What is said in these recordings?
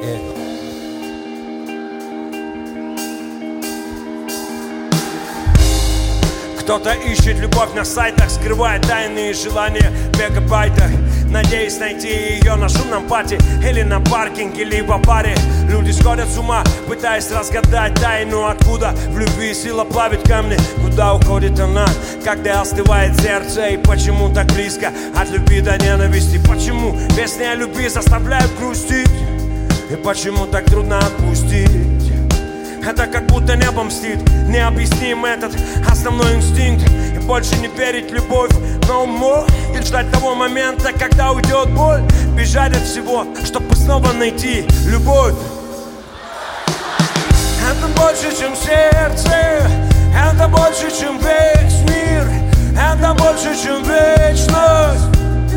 Кто-то ищет любовь на сайтах, скрывает тайные желания в мегабайтах, надеясь найти ее на шумном пати или на паркинге, либо баре. Люди сходят с ума, пытаясь разгадать тайну, откуда в любви сила плавит камни. Куда уходит она, когда остывает сердце, и почему так близко от любви до ненависти? Почему песни о любви заставляют грустить, и почему так трудно отпустить? Это как будто небо мстит, необъясним этот основной инстинкт. И больше не верить в любовь, но умом и ждать того момента, когда уйдет боль. Бежать от всего, чтобы снова найти любовь. Это больше, чем сердце, это больше, чем весь мир, это больше, чем вечность.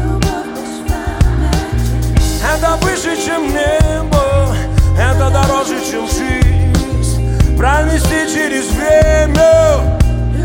Это выше, чем небо, это дороже, чем жизнь. Пронести через время.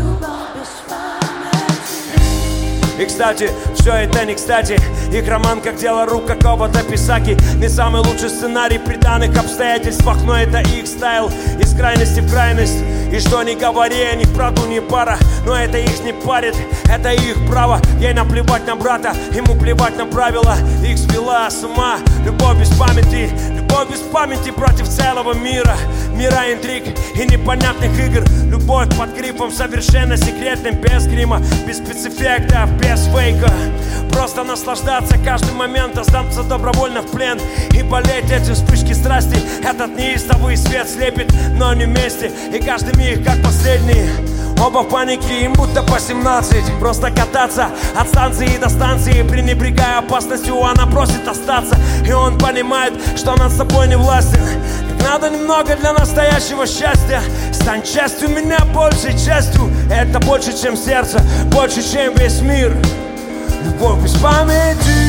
И, кстати, все это не кстати. Их роман как дело рук какого-то писаки. Не самый лучший сценарий при данных обстоятельствах, но это их стайл. Из крайности в крайность. И что ни говори, о них правду не пара, но это их не парит, это их право. Ей наплевать на брата, ему плевать на правила. Их свела с ума любовь без памяти. Любовь без памяти против целого мира. Мира интриг и непонятных игр. Любовь под грифом совершенно секретным, без грима, без спецэффектов, без фейка. Просто наслаждаться каждым моментом, сдаться добровольно в плен и болеть эти вспышки страсти. Этот неистовый свет слепит, но не вместе. И каждый миг как последний. Оба в панике, им будто по 17. Просто кататься от станции до станции, пренебрегая опасностью, она просит остаться. И он понимает, что над собой не властен. Как надо немного для настоящего счастья. Стань частью меня, большей частью. Это больше, чем сердце, больше, чем весь мир. Любовь без памяти.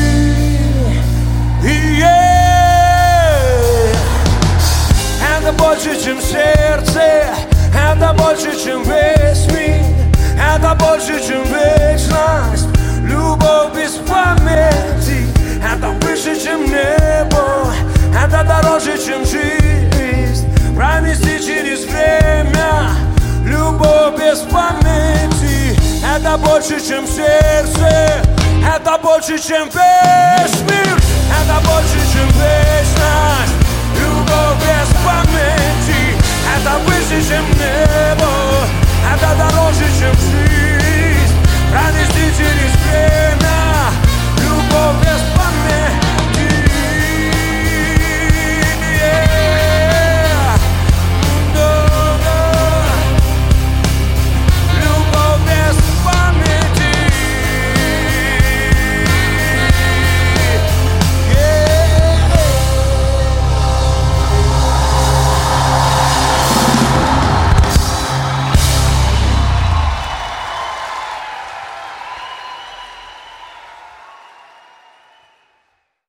Это больше, чем сердце, это больше, чем весь мир, это больше, чем вечность. Любовь без памяти. Это выше, чем небо, это дороже, чем жизнь. Пронести через время. Любовь без памяти. Это больше, чем сердце, это больше, чем весь мир, это больше, чем весь